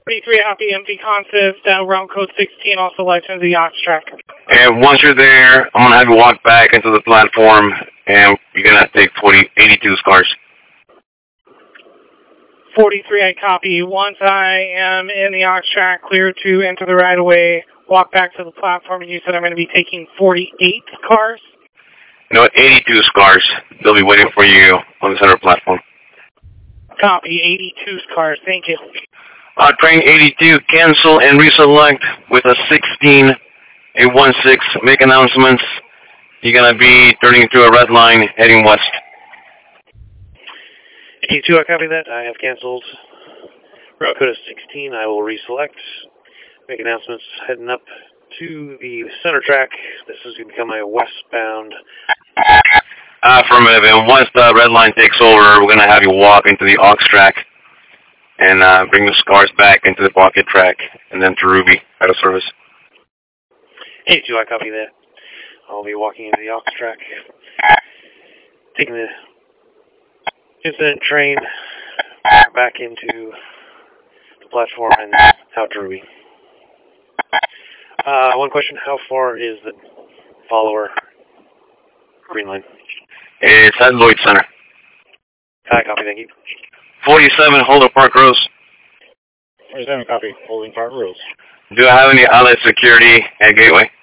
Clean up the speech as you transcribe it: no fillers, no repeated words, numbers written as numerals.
43 copy, empty concept, route code 16, also license the Ox track. And once you're there, I'm going to have you walk back into the platform, and you're going to take 82 scars. 43, I copy. Once I am in the Ox track, clear to enter the right-of-way, walk back to the platform, and you said I'm going to be taking 48 cars? No, 82 scars. They'll be waiting for you on the center platform. Copy, 82 cars. Thank you. Train 82, cancel and reselect with a 16, a 16. Make announcements. You're going to be turning into a red line heading west. 82, I copy that. I have canceled. Route code is 16. I will reselect. Make announcements heading up to the center track. This is going to become a westbound. Affirmative. And once the red line takes over, we're going to have you walk into the Ox track and bring the scars back into the pocket track and then to Ruby out of service. 82, I copy that. I'll be walking into the Ox track, taking the incident train back into the platform and out to Ruby. One question, how far is the follower green line? It's at Lloyd Center. I copy, thank you. 47, Holder Park Rose. 47, copy. Holding Park Rose. Do I have any outlet security at Gateway?